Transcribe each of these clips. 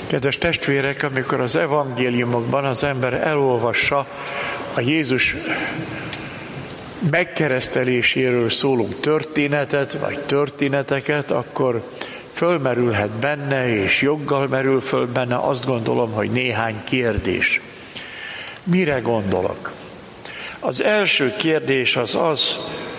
Kedves testvérek, amikor az evangéliumokban az ember elolvassa a Jézus megkereszteléséről szóló történetet, vagy történeteket, akkor fölmerülhet benne, és joggal merül föl benne, azt gondolom, hogy néhány kérdés. Mire gondolok? Az első kérdés az,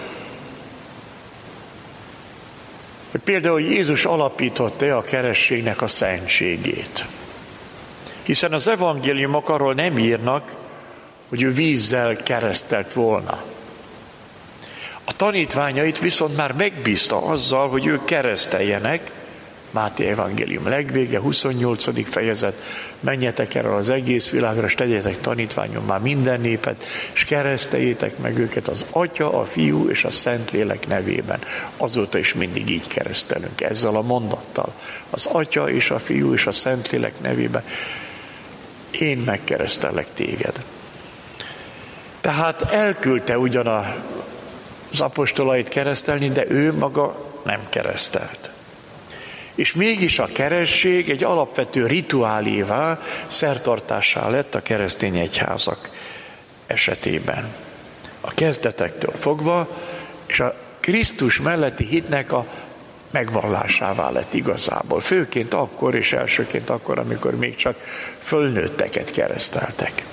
hogy például Jézus alapította a kerességnek a szentségét. Hiszen az evangéliumok arról nem írnak, hogy ő vízzel keresztelt volna. A tanítványait viszont már megbízta azzal, hogy ők kereszteljenek. Máté evangélium legvége, 28. fejezet, menjetek erre az egész világra, és tegyetek tanítványommá minden népet, és kereszteljétek meg őket az Atya, a Fiú és a Szentlélek nevében. Azóta is mindig így keresztelünk, ezzel a mondattal. Az Atya és a Fiú és a Szentlélek nevében. Én megkeresztellek téged. Tehát elküldte ugyan az apostolait keresztelni, de ő maga nem keresztelt. És mégis a keresztség egy alapvető rituálévá, szertartássá lett a keresztény egyházak esetében. A kezdetektől fogva, és a Krisztus melletti hitnek a megvallásává lett igazából. Főként akkor és elsőként akkor, amikor még csak fölnőtteket kereszteltek.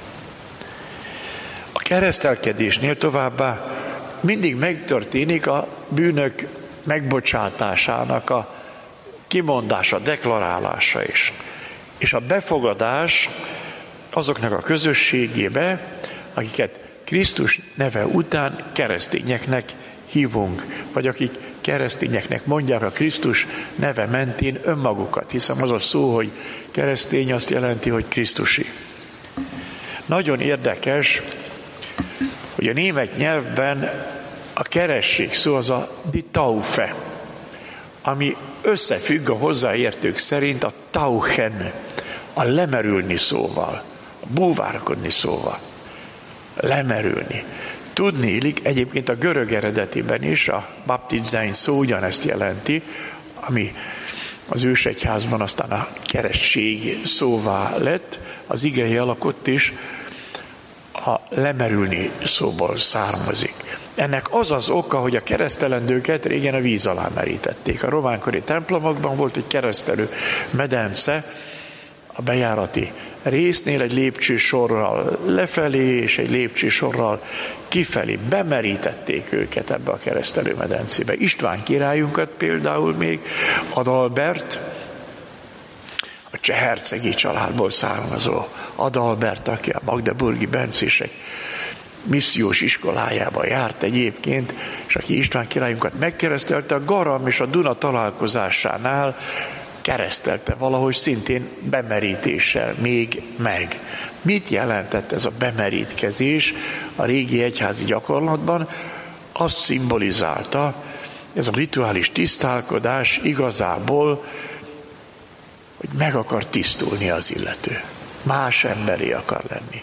A keresztelkedésnél továbbá mindig megtörténik a bűnök megbocsátásának a kimondása, deklarálása is. És a befogadás azoknak a közösségébe, akiket Krisztus neve után keresztényeknek hívunk, vagy akik keresztényeknek mondják a Krisztus neve mentén önmagukat, hiszen az a szó, hogy keresztény azt jelenti, hogy Krisztusi. Nagyon érdekes, hogy a német nyelvben a keresztség szó az a die Taufe, ami összefügg a hozzáértők szerint a tauchen, a lemerülni szóval, a búvárkodni szóval. Lemerülni. Tudni illik, egyébként a görög eredetiben is a baptizány szó ugyanezt jelenti, ami az ősegyházban aztán a keresztség szóvá lett, az igei alakot is a lemerülni szóból származik. Ennek az az oka, hogy a keresztelendőket régen a víz alá merítették. A románkori templomokban volt egy keresztelő medence a bejárati résznél, egy lépcsősorral lefelé és egy lépcsősorral kifelé. Bemerítették őket ebbe a keresztelő medencébe. István királyunkat például még, Adalbert, a cseh hercegi családból származó Adalbert, aki a magdeburgi bencések missziós iskolájába járt egyébként, és aki István királyunkat megkeresztelte, a Garam és a Duna találkozásánál keresztelte valahogy szintén bemerítéssel még meg. Mit jelentett ez a bemerítkezés a régi egyházi gyakorlatban? Azt szimbolizálta, ez a rituális tisztálkodás igazából, hogy meg akar tisztulni az illető. Más emberé akar lenni.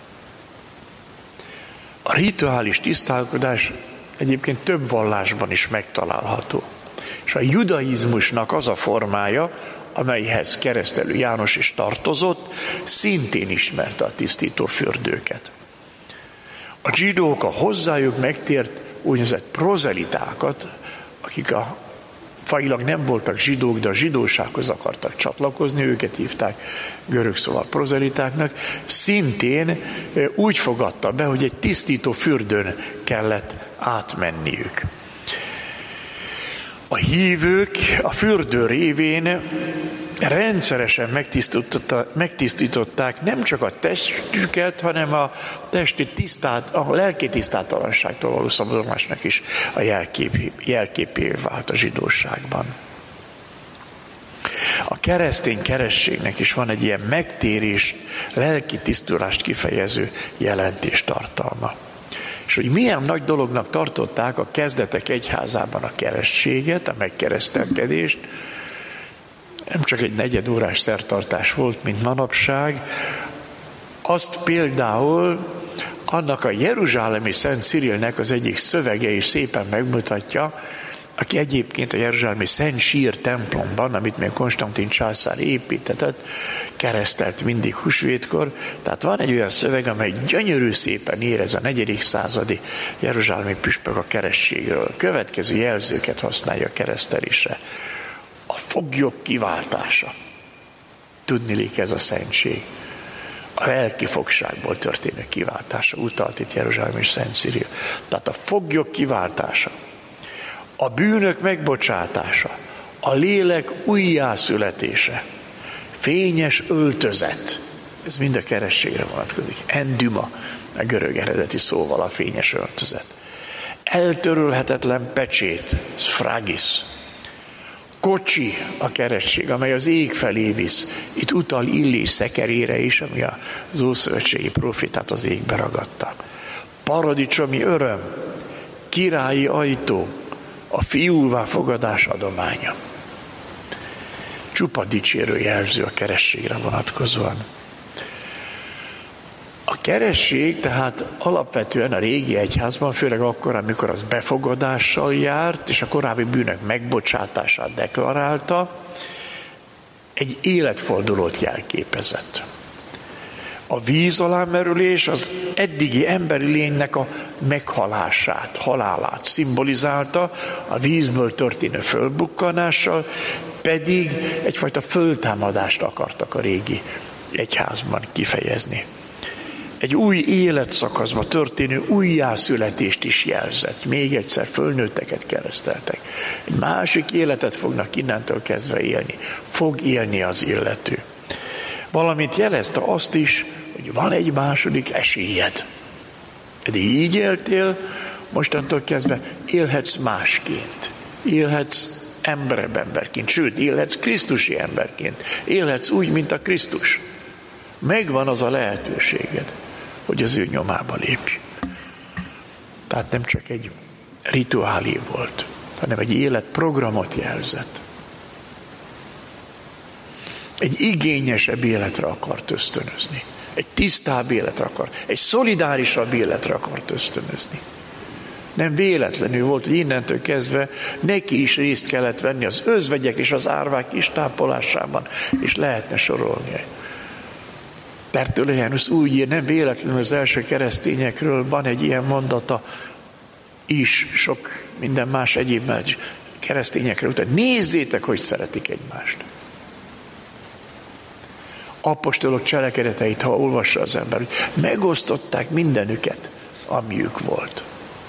A rituális tisztálkodás egyébként több vallásban is megtalálható. És a judaizmusnak az a formája, amelyhez keresztelő János is tartozott, szintén ismerte a tisztító fürdőket. A zsidók a hozzájuk megtért úgynevezett prozelitákat, akik a fajilag nem voltak zsidók, de a zsidósághoz akartak csatlakozni, őket hívták görög szóval prozelitáknak, szintén úgy fogadta be, hogy egy tisztító fürdőn kellett átmenniük. A hívők a fürdő révén rendszeresen megtisztították nem csak a testüket, hanem a testi a lelki tisztátalanságtól való szabadulásnak is a jelképé vált a zsidóságban. A keresztény kerességnek is van egy ilyen megtérést, lelki tisztulást kifejező jelentéstartalma. És hogy milyen nagy dolognak tartották a kezdetek egyházában a keresztséget, a megkeresztelkedést, nem csak egy negyedórás szertartás volt, mint manapság, azt például annak a jeruzsálemi Szent Cirilnek az egyik szövege is szépen megmutatja, aki egyébként a jeruzsálemi Szent Sír templomban, amit még Konstantin császár építetett, keresztelt mindig húsvétkor. Tehát van egy olyan szöveg, amely gyönyörű szépen érez a 4. századi jeruzsálemi püspök a kerességről. Következő jelzőket használja a keresztelésre. A foglyok kiváltása. Tudniillik ez a szentség. A lelki fogságból történő kiváltása utalt itt Jeruzsálem és Szent Cyril. Tehát a foglyok kiváltása, a bűnök megbocsátása, a lélek újjászületése, fényes öltözet, ez mind a kerességre vonatkozik. Endyma, a görög eredeti szóval a fényes öltözet. Eltörölhetetlen pecsét, sfragis. Kocsi a keresség, amely az ég felé visz. Itt utal Illés szekerére is, ami az ószövetségi profétát az égbe ragadta. Paradicsomi öröm, királyi ajtó, a fiúvá fogadás adománya. Csupa dicsérő jelző a kerességre vonatkozóan. A keresség tehát alapvetően a régi egyházban, főleg akkor, amikor az befogadással járt, és a korábbi bűnök megbocsátását deklarálta, egy életfordulót jelképezett. A víz alá merülés az eddigi emberi lénynek a meghalását, halálát szimbolizálta, a vízből történő fölbukkanással pedig egyfajta föltámadást akartak a régi egyházban kifejezni. Egy új életszakaszba történő újjászületést is jelzett. Még egyszer fölnőtteket kereszteltek. Egy másik életet fognak innentől kezdve élni. Fog élni az illető. Valamint jelezte azt is, hogy van egy második esélyed. Eddig így éltél, mostantól kezdve élhetsz másként. Élhetsz emberebb emberként, sőt, élhetsz krisztusi emberként. Élhetsz úgy, mint a Krisztus. Megvan az a lehetőséged, hogy az ő nyomába lépj. Tehát nem csak egy rituálé volt, hanem egy életprogramot jelzett. Egy igényesebb életre akart ösztönözni. Egy tisztább életre akart, egy szolidárisabb életre akart ösztönözni. Nem véletlenül volt, hogy innentől kezdve neki is részt kellett venni az özvegyek és az árvák istápolásában, és lehetne sorolni. Tertullianus úgy ír, nem véletlenül az első keresztényekről van egy ilyen mondata is, sok minden más egyéb mellett keresztényekről. Tehát nézzétek, hogy szeretik egymást. Apostolok cselekedeteit, ha olvassa az ember, hogy megosztották mindenüket, amiük volt.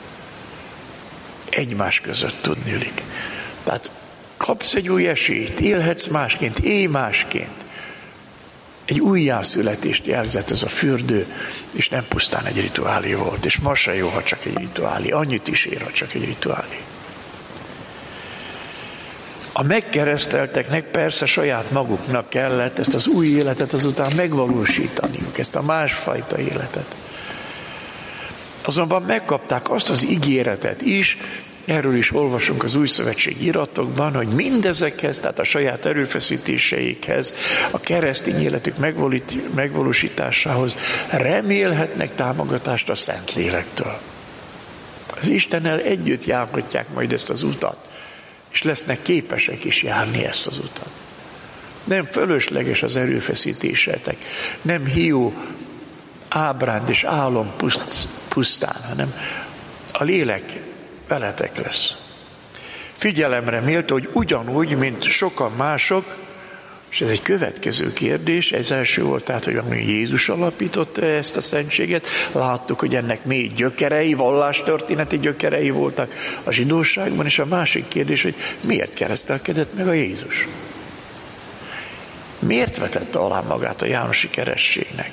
Egymás között tudniillik. Tehát kapsz egy új esélyt, élhetsz másként, élj másként. Egy újjászületést jelzett ez a fürdő, és nem pusztán egy rituálé volt. És ma se jó, ha csak egy rituálé. Annyit is ér, ha csak egy rituálé. A megkeresztelteknek persze saját maguknak kellett ezt az új életet azután megvalósítaniuk, ezt a másfajta életet. Azonban megkapták azt az ígéretet is, erről is olvasunk az új szövetségi iratokban, hogy mindezekhez, tehát a saját erőfeszítéseikhez, a keresztény életük megvalósításához remélhetnek támogatást a Szentlélektől. Az Istennel együtt járhatják majd ezt az utat, és lesznek képesek is járni ezt az utat. Nem fölösleges az erőfeszítésetek, nem hiú ábránd és álom pusztán, hanem a lélek veletek lesz. Figyelemre méltó, hogy ugyanúgy, mint sokan mások, és ez egy következő kérdés, ez első volt, tehát, hogy Jézus alapította ezt a szentséget, láttuk, hogy ennek mély gyökerei, vallástörténeti gyökerei voltak a zsidóságban, és a másik kérdés, hogy miért keresztelkedett meg a Jézus? Miért vetette alá magát a jánosi kerességnek?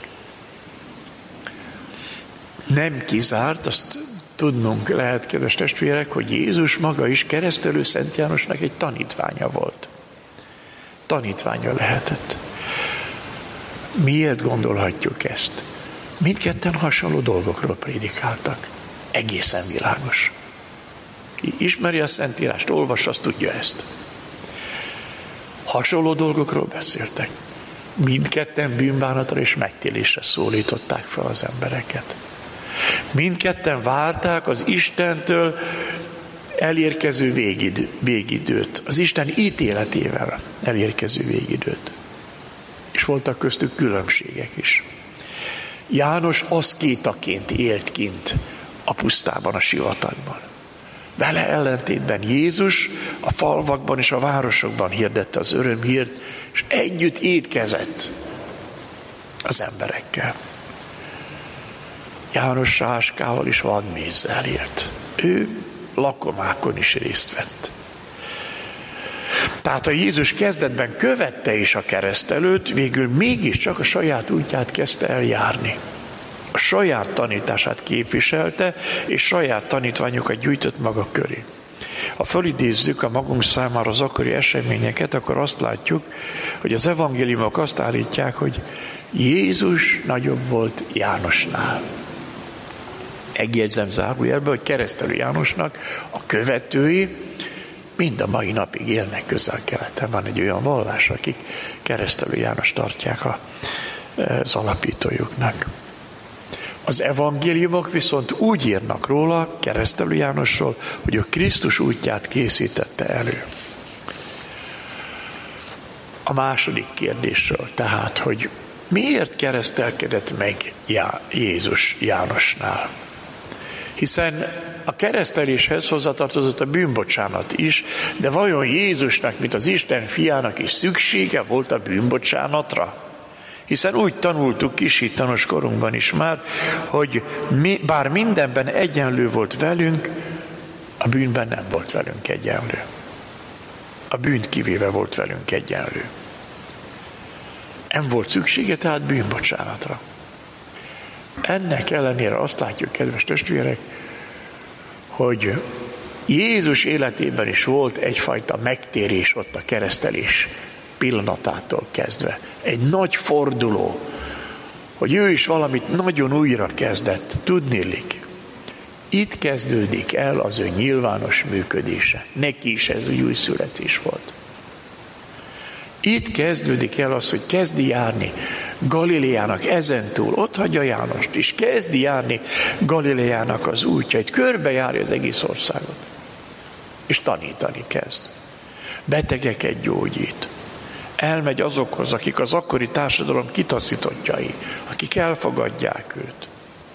Nem kizárt, azt tudnunk lehet, kedves testvérek, hogy Jézus maga is keresztelő Szent Jánosnak egy tanítványa volt. Tanítványa lehetett. Miért gondolhatjuk ezt? Mindketten hasonló dolgokról prédikáltak. Egészen világos. Ki ismeri a Szentírást, olvassa, azt tudja ezt. Hasonló dolgokról beszéltek. Mindketten bűnbánatra és megtérésre szólították fel az embereket. Mindketten várták az Istentől elérkező végidőt, az Isten ítéletével elérkező végidőt. És voltak köztük különbségek is. János aszkétaként élt kint a pusztában, a sivatagban. Vele ellentétben Jézus a falvakban és a városokban hirdette az örömhírt, és együtt étkezett az emberekkel. János sáskával és vadmézzel élt. Ő lakomákon is részt vett. Tehát a Jézus kezdetben követte is a keresztelőt, végül mégiscsak a saját útját kezdte eljárni. A saját tanítását képviselte, és saját tanítványokat gyűjtött maga köré. Ha fölidézzük a magunk számára az akkori eseményeket, akkor azt látjuk, hogy az evangéliumok azt állítják, hogy Jézus nagyobb volt Jánosnál. Megjegyzem zárójelbe, hogy keresztelő Jánosnak a követői mind a mai napig élnek Közel-Keleten. Van egy olyan vallás, akik keresztelő János tartják az alapítójuknak. Az evangéliumok viszont úgy írnak róla, keresztelő Jánosról, hogy ő Krisztus útját készítette elő. A második kérdésről tehát, hogy miért keresztelkedett meg Jézus Jánosnál? Hiszen a kereszteléshez hozzátartozott a bűnbocsánat is, de vajon Jézusnak, mint az Isten fiának is szüksége volt a bűnbocsánatra? Hiszen úgy tanultuk kishittanos korunkban is már, hogy bár mindenben egyenlő volt velünk, a bűnben nem volt velünk egyenlő. A bűnt kivéve volt velünk egyenlő. Nem volt szüksége tehát bűnbocsánatra. Ennek ellenére azt látjuk, kedves testvérek, hogy Jézus életében is volt egyfajta megtérés ott a keresztelés pillanatától kezdve. Egy nagy forduló, hogy ő is valamit nagyon újra kezdett. Tudniillik, itt kezdődik el az ő nyilvános működése. Neki is ez egy új születés volt. Itt kezdődik el az, hogy kezdi járni Galileának ezentúl, ott hagyja Jánost, és kezdi járni Galileának az útjait, körbejárja az egész országot, és tanítani kezd. Betegeket gyógyít. Elmegy azokhoz, akik az akkori társadalom kitaszítottjai, akik elfogadják őt.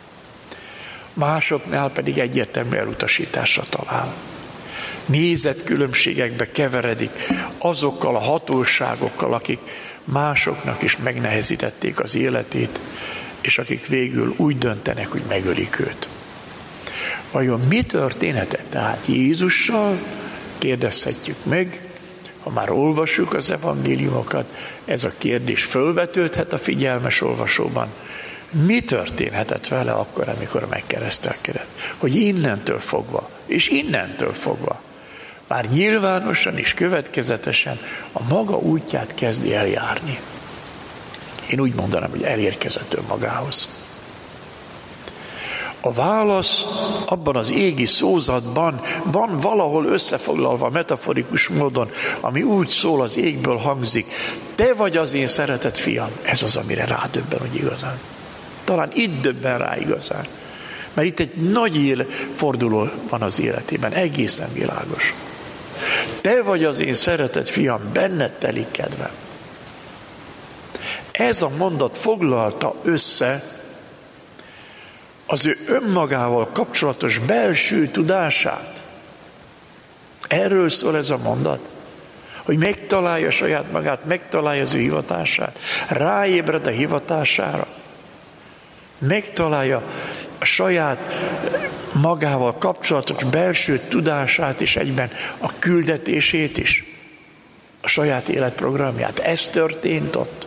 Másoknál pedig egyértelmű elutasításra talál. Nézetkülönbségekbe keveredik azokkal a hatóságokkal, akik másoknak is megnehezítették az életét, és akik végül úgy döntenek, hogy megölik őt. Vajon mi történhetett tehát Jézussal? Kérdezhetjük meg. Ha már olvassuk az evangéliumokat, ez a kérdés fölvetődhet a figyelmes olvasóban. Mi történhetett vele akkor, amikor megkeresztelkedett? Hogy innentől fogva, már nyilvánosan és következetesen a maga útját kezdi eljárni. Én úgy mondanám, hogy elérkezett önmagához. A válasz abban az égi szózatban van valahol összefoglalva metaforikus módon, ami úgy szól, az égből hangzik: te vagy az én szeretett fiam. Ez az, amire rádöbben, hogy igazán. Talán itt döbben rá igazán. Mert itt egy nagy forduló van az életében, egészen világos. Te vagy az én szeretett fiam, benned telik kedvem. Ez a mondat foglalta össze az ő önmagával kapcsolatos belső tudását. Erről szól ez a mondat, hogy megtalálja saját magát, megtalálja az ő hivatását, ráébred a hivatására, megtalálja a saját magával kapcsolatos belső tudását, és egyben a küldetését is, a saját életprogramját. Ez történt ott.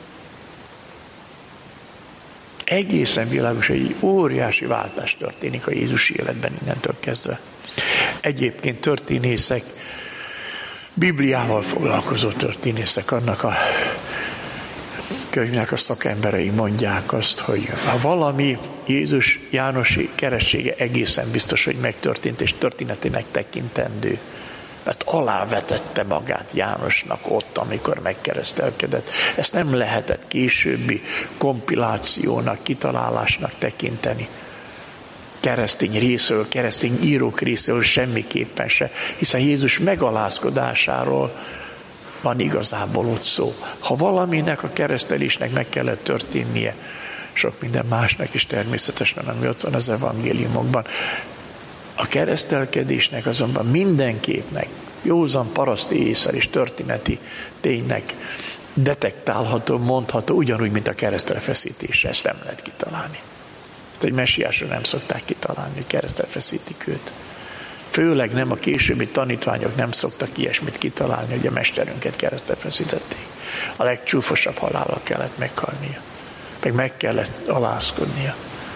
Egészen világos, hogy egy óriási váltás történik a Jézus életben innentől kezdve. Egyébként történészek, Bibliával foglalkozó történészek, annak a könyvnek a szakemberei mondják azt, hogy ha valami Jézus Jánosi keressége egészen biztos, hogy megtörtént, és történetének tekintendő. Mert alávetette magát Jánosnak ott, amikor megkeresztelkedett. Ezt nem lehetett későbbi kompilációnak, kitalálásnak tekinteni. keresztény részről, keresztény írók részéről semmiképpen se, hiszen Jézus megalázkodásáról van igazából ott szó. Ha valaminek a keresztelésnek meg kellett történnie, sok minden másnak is természetesen, ami ott van az evangéliumokban. A keresztelkedésnek azonban mindenképpnek, józan paraszti észre és történeti ténynek detektálható, mondható, ugyanúgy, mint a keresztre feszítésre. Ezt nem lehet kitalálni. Ezt egy messiásra nem szokták kitalálni, hogy keresztre feszítik őt. Főleg nem a későbbi tanítványok nem szoktak ilyesmit kitalálni, hogy a mesterünket keresztre feszítették. A legcsúfosabb halállal kellett meghalnia. Meg kellett alázkodnia.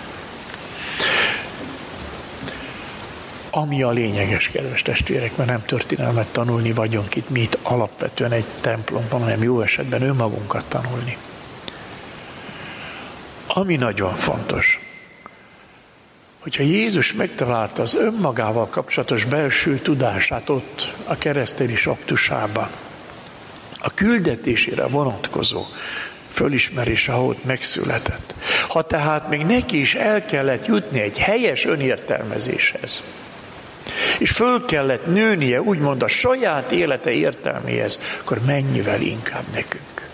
Ami a lényeges, kedves testvérek, mert nem történelmet tanulni vagyunk itt, mi itt alapvetően egy templomban, hanem jó esetben önmagunkat tanulni. Ami nagyon fontos, hogyha Jézus megtalálta az önmagával kapcsolatos belső tudását ott a keresztelés aktusában, a küldetésére vonatkozó fölismerése, ahogy megszületett. Ha tehát még neki is el kellett jutni egy helyes önértelmezéshez, és föl kellett nőnie, úgymond a saját élete értelméhez, akkor mennyivel inkább nekünk.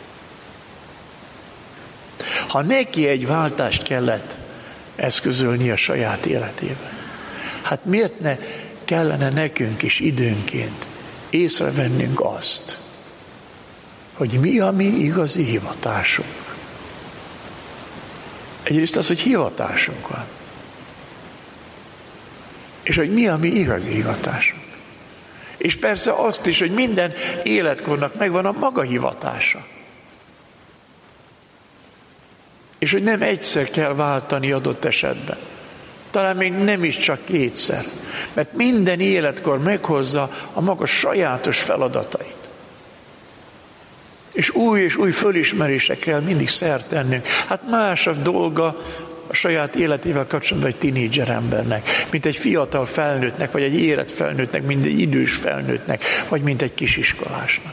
Ha neki egy váltást kellett eszközölni a saját életében, hát miért ne kellene nekünk is időnként észrevennünk azt, hogy mi a mi igazi hivatásunk. Egyrészt az, hogy hivatásunk van. És hogy mi a mi igazi hivatásunk. És persze azt is, hogy minden életkornak megvan a maga hivatása. És hogy nem egyszer kell váltani adott esetben. Talán még nem is csak kétszer. Mert minden életkor meghozza a maga sajátos feladatait. És új fölismerésre kell mindig szert tennünk. Hát más a dolga a saját életével kapcsolatban egy tinédzser embernek, mint egy fiatal felnőttnek, vagy egy érett felnőttnek, mint egy idős felnőttnek, vagy mint egy kisiskolásnak.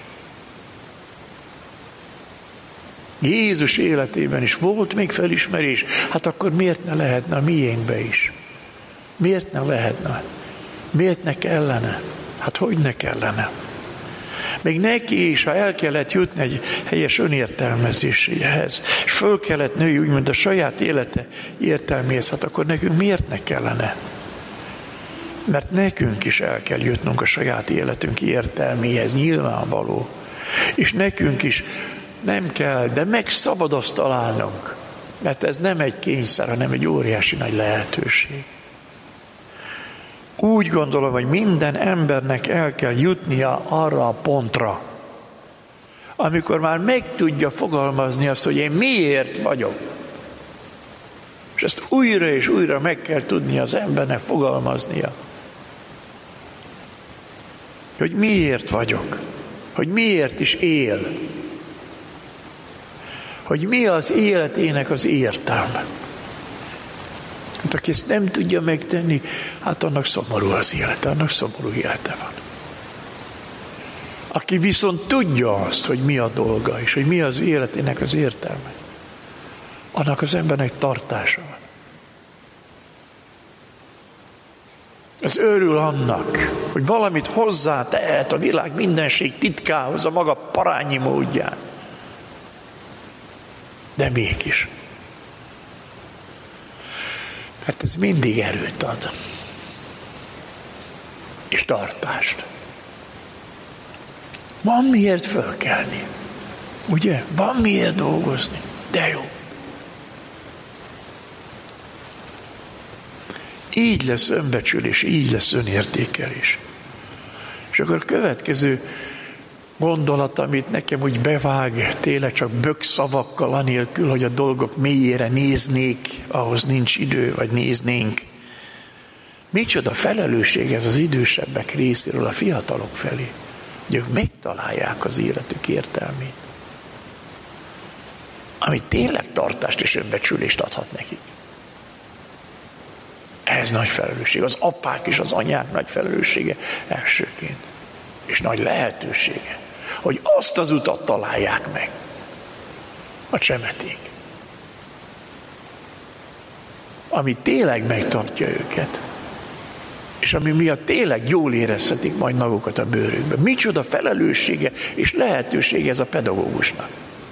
Jézus életében is volt még felismerés, hát akkor miért ne lehetne a miénkbe is? Miért ne lehetne? Miért ne kellene? Hát hogy ne kellene? Még neki is, ha el kellett jutni egy helyes önértelmezéséhez, és föl kellett nőni, úgymond a saját élete értelméhez, hát akkor nekünk miért ne kellene? Mert nekünk is el kell jutnunk a saját életünk értelméhez, nyilvánvaló. És nekünk is nem kell, de meg szabad azt találnunk, mert ez nem egy kényszer, hanem egy óriási nagy lehetőség. Úgy gondolom, hogy minden embernek el kell jutnia arra a pontra, amikor már meg tudja fogalmazni azt, hogy én miért vagyok. És ezt újra és újra meg kell tudnia az embernek fogalmaznia. Hogy miért vagyok. Hogy miért is él. Hogy mi az életének az értelme. Hát aki ezt nem tudja megtenni, hát annak szomorú az élete, annak szomorú élete van. Aki viszont tudja azt, hogy mi a dolga, és hogy mi az életének az értelme, annak az embernek tartása van. Ez örül annak, hogy valamit hozzátehet a világ mindenség titkához a maga parányi módján. De mégis. Mert ez mindig erőt ad. És tartást. Van miért fölkelni. Ugye? Van miért dolgozni. De jó. Így lesz önbecsülés, így lesz önértékelés. És akkor a következő gondolat, amit nekem úgy bevág, tényleg csak bökszavakkal, anélkül, hogy a dolgok mélyére néznék, ahhoz nincs idő, vagy néznénk. Micsoda felelősség ez az idősebbek részéről a fiatalok felé, hogy ők megtalálják az életük értelmét. Ami tényleg tartást és önbecsülést adhat nekik. Ez nagy felelősség. Az apák és az anyák nagy felelőssége elsőként. És nagy lehetősége, hogy azt az utat találják meg. A csemeték. ami tényleg megtartja őket, és ami miatt tényleg jól érezhetik majd magukat a bőrükben. Micsoda felelőssége és lehetősége ez a pedagógusnak.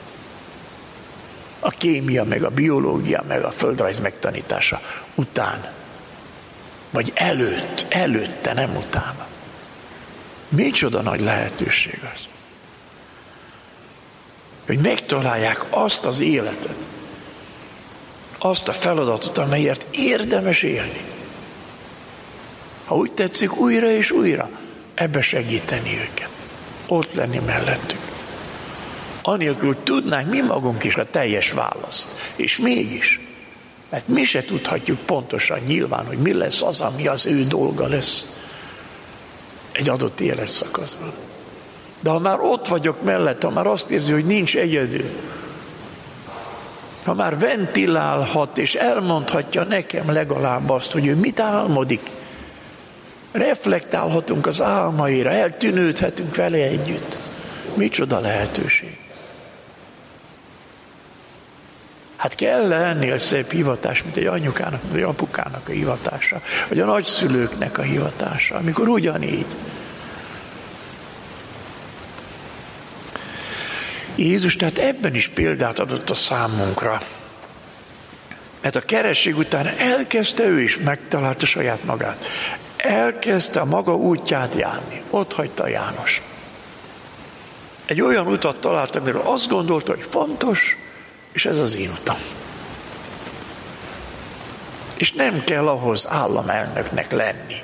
A kémia, meg a biológia, meg a földrajz megtanítása után. Vagy előtte, nem utána. Micsoda nagy lehetőség az. Hogy megtalálják azt az életet, azt a feladatot, amelyért érdemes élni. Ha úgy tetszik, újra és újra ebbe segíteni őket. Ott lenni mellettük. Anélkül tudnánk mi magunk is a teljes választ. És mégis, mert mi se tudhatjuk pontosan nyilván, hogy mi lesz az, ami az ő dolga lesz egy adott életszakaszban. De ha már ott vagyok mellett, ha már azt érzi, hogy nincs egyedül, ha már ventilálhat és elmondhatja nekem legalább azt, hogy ő mit álmodik, reflektálhatunk az álmaira, eltűnődhetünk vele együtt. Micsoda lehetőség. Hát kell ennél szebb hivatás, mint egy anyukának, vagy egy apukának a hivatása, vagy a nagyszülőknek a hivatása, amikor ugyanígy. Jézus tehát ebben is példát adott a számunkra. Mert a keresztség után elkezdte ő is, megtalálta saját magát. Elkezdte a maga útját járni. Ott hagyta János. Egy olyan utat talált, amiről azt gondolta, hogy fontos, és ez az én utam. És nem kell ahhoz államelnöknek lenni.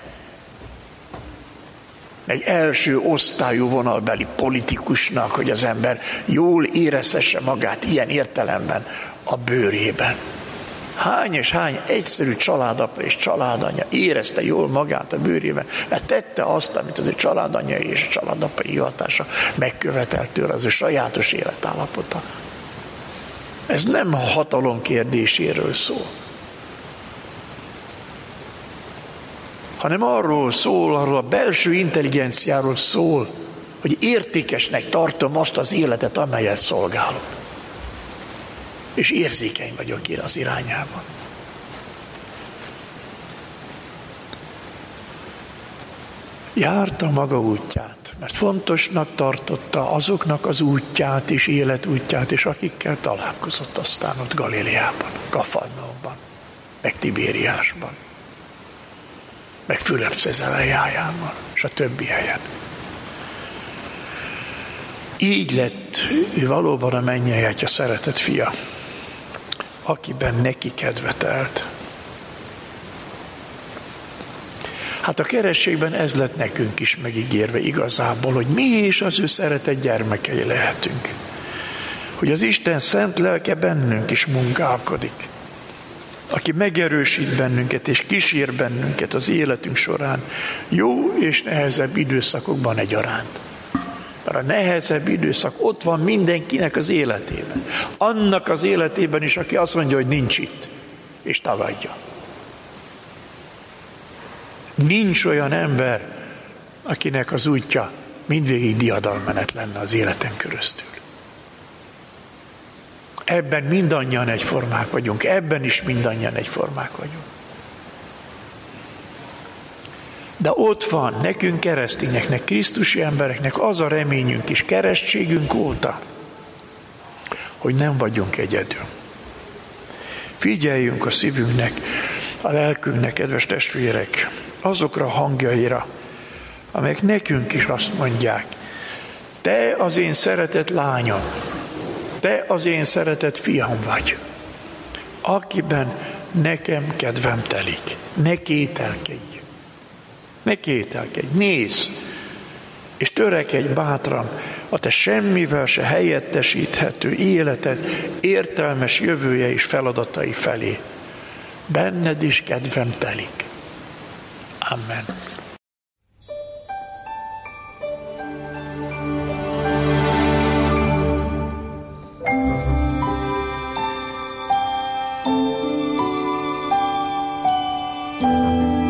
Egy első osztályú vonalbeli politikusnak, hogy az ember jól érezhesse magát ilyen értelemben a bőrében. Hány és hány egyszerű családapa és családanya érezte jól magát a bőrében, mert tette azt, amit az ő családanyai és a családapai hivatása megkövetelt tőle, az ő sajátos életállapota. Ez nem a hatalom kérdéséről szól, hanem arról szól, arról a belső intelligenciáról szól, hogy értékesnek tartom azt az életet, amelyet szolgálok. És érzékeny vagyok én az irányában. Járta maga útját, mert fontosnak tartotta azoknak az útját és életútját, és akikkel találkozott aztán ott Galileában, Kafarnaumban, meg Tibériásban, meg Fülöp-Cezaleájában, és a többi helyen. Így lett ő valóban a mennyei Atya szeretett fia, akiben neki kedvetelt. Hát a kerességben ez lett nekünk is megígérve igazából, hogy mi is az ő szeretett gyermekei lehetünk. Hogy az Isten szent lelke bennünk is munkálkodik, aki megerősít bennünket és kísér bennünket az életünk során, jó és nehezebb időszakokban egyaránt. Mert a nehezebb időszak ott van mindenkinek az életében. Annak az életében is, aki azt mondja, hogy nincs itt, és tagadja. Nincs olyan ember, akinek az útja mindvégig diadalmenet lenne az életen köröztül. Ebben mindannyian egyformák vagyunk, ebben is mindannyian egyformák vagyunk. De ott van nekünk keresztényeknek, krisztusi embereknek az a reményünk is keresztségünk óta, hogy nem vagyunk egyedül. Figyeljünk a szívünknek, a lelkünknek, kedves testvérek, azokra a hangjaira, amelyek nekünk is azt mondják, te az én szeretett lányom, te az én szeretett fiam vagy, akiben nekem kedvem telik. Ne kételkedj. Ne kételkedj, nézz, és törekedj bátran a te semmivel se helyettesíthető életed értelmes jövője és feladatai felé. Benned is kedvem telik. Amen.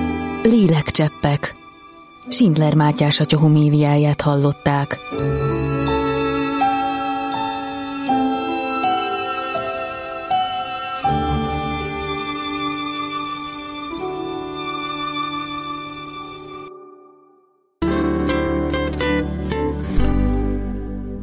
Lélekcseppek. Schindler Mátyás atya homéliáját hallották.